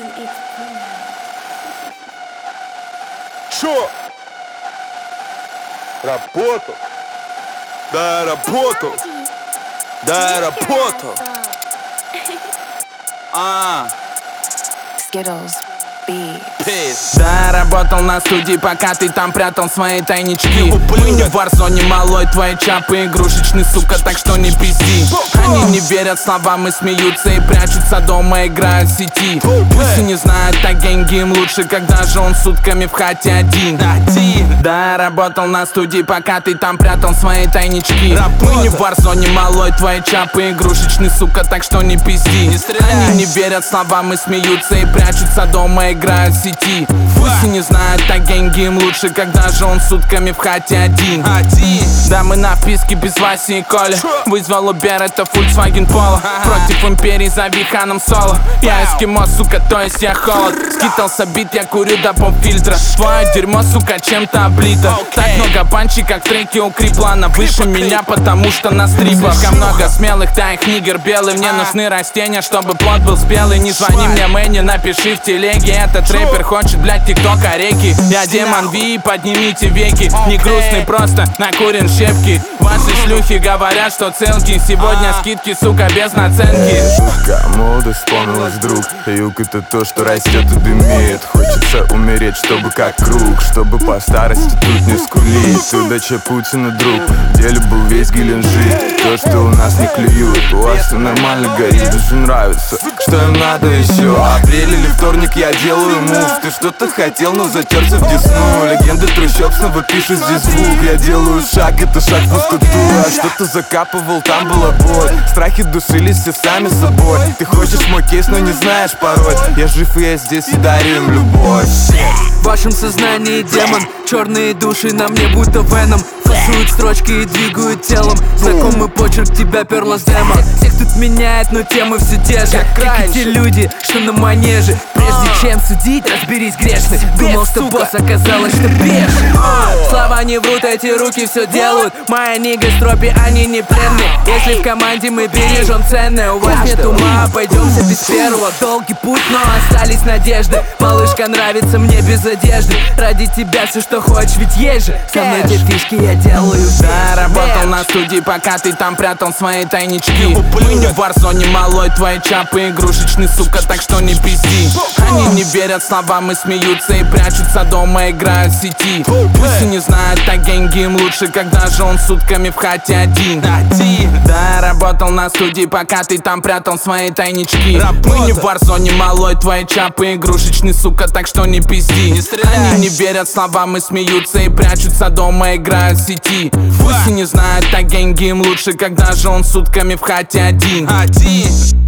Чё? Работал? Да, работал. Да, работал. Skittles, Да, работал на студии, пока ты там прятал свои тайнички. Мы не в Warzone, малой, твои чапы игрушечный, сука, так что не пизди. Они не верят словам и смеются и прячутся дома, играют в сети. Пусть и не знают, так деньги им лучше, когда же он сутками в хате один. Да, работал на студии, пока ты там прятал свои тайнички. Мы не в Warzone, малой, твои чапы игрушечный, сука, так что не пизди. Они не верят словам и смеются и прячутся дома, играют в сети. Пусть и не знают, так деньги им лучше, когда же он сутками в хате один. Да, мы на вписке без Васи и Коли. Вызвал Убер, это Volkswagen Polo. Против империи, зови Ханом Соло. Я эскимо, сука, то есть я холод. Скитался бит, я курю до поп-фильтра. Твое дерьмо, сука, чем-то облито. Так много панчи, как в треке у Криплана. Выше меня, потому что на стрипах. Слишком много смелых, да их нигер белый. Мне нужны растения, чтобы плод был спелый. Не звони мне, Мэнни, напиши в телеге. Этот рэпер хочет, блядь, тиктока реки. Я демон Ви, поднимите веки. Не грустный, просто накурен щепки. Ваши шлюхи говорят, что целки. Сегодня скидки, сука, без наценки. Молодость вспомнилась вдруг. Юг это то, что растет и дымит. Хочется умереть, чтобы как круг, чтобы по старости тут не скулить. Ты дача Путина, друг, в деле был весь Геленджик. То, что у нас не клюют, у вас все нормально горит, даже нравится. Что им надо еще? Апрель или вторник я делаю мув. Ты что-то хотел, но затерся в десну. Легенды трущоб снова пишут здесь звук. Я делаю шаг, это шаг в пустоту. А что-то закапывал, там была боль. Страхи душились все сами собой. Ты хочешь мой кейс, но не знаешь порой. Я жив и я здесь и дарю им любовь. В вашем сознании демон, черные души на мне будто веном. Фасуют строчки и двигают телом. Знакомый почерк, тебя перла с демо. Всех тут меняет, но темы все те же. Как и те люди, что на манеже. Прежде чем судить, разберись грешный. Думал, что босс, оказалось, что бешеный. Слова не врут, эти руки все делают. Моя нига стропи, они не пленные. Если в команде мы бережем ценное. У вас нет ума, обойдемся без первого. Долгий путь, но остались надежды. Малышка нравится мне без одежды. Ради тебя все, что хочешь, ведь есть же. Со мной те фишки я делаю. Да, работал на студии, пока ты там прятал свои тайнички. Мы не в Warzone, малой, твои чапы игрушечный, сука, так что не пизди. Они не верят словам и смеются и прячутся дома, играют в сети. Пусть и не знают, так деньги им лучше, когда же он сутками в хате один. Да, работал на студии, пока ты там прятал свои тайнички. Мы не в Warzone, малой, твои чапы игрушечный, сука, так что не пизди. Они не верят словам и смеются и прячутся дома, играют в сети. Пусть и не знают, так деньги им лучше, когда же он сутками в хате один.